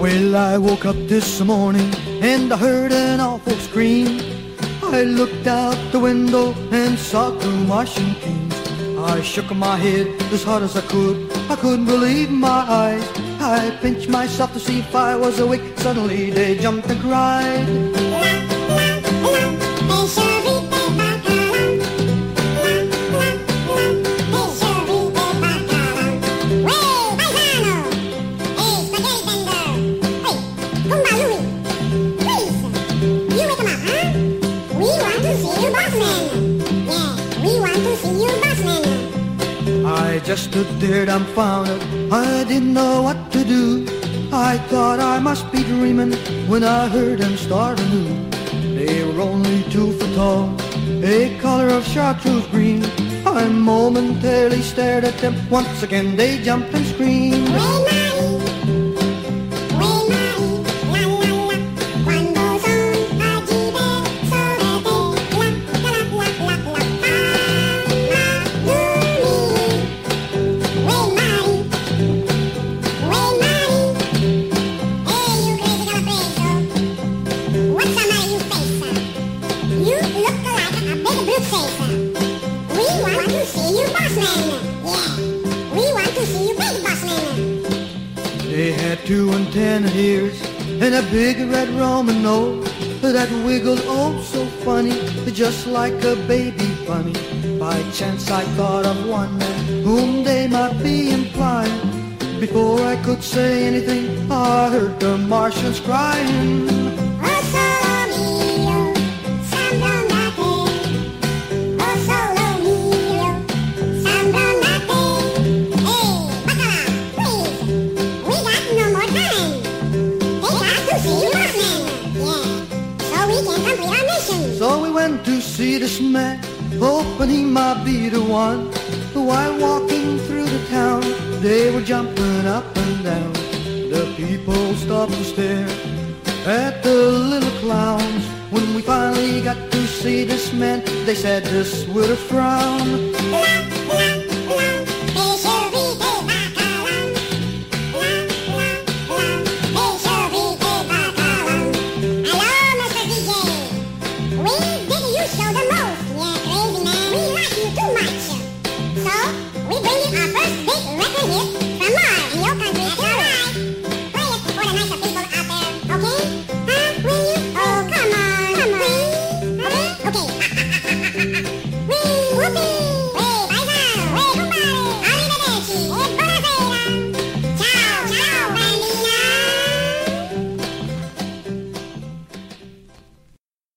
Well, I woke up this morning and I heard an awful scream. I looked out the window and saw two Martian teams. I shook my head as hard as I could. I couldn't believe my eyes. I pinched myself to see if I was awake. Suddenly they jumped and cried. I just stood there dumbfounded. I didn't know what to do. I thought I must be dreaming when I heard them start anew. They were only 2 foot tall, a color of chartreuse green. I momentarily stared at them. Once again they jumped and screamed. They had 2 antenna ears and a big red Roman nose that wiggled oh so funny, just like a baby bunny. By chance I thought of one man whom they might be implying. Before I could say anything, I heard the Martians crying. So we went to see this man, hoping he might be the one. While walking through the town, they were jumping up and down. The people stopped to stare at the little clowns. When we finally got to see this man, they said this with a frown. So, we bring you our first big record hit from Mars.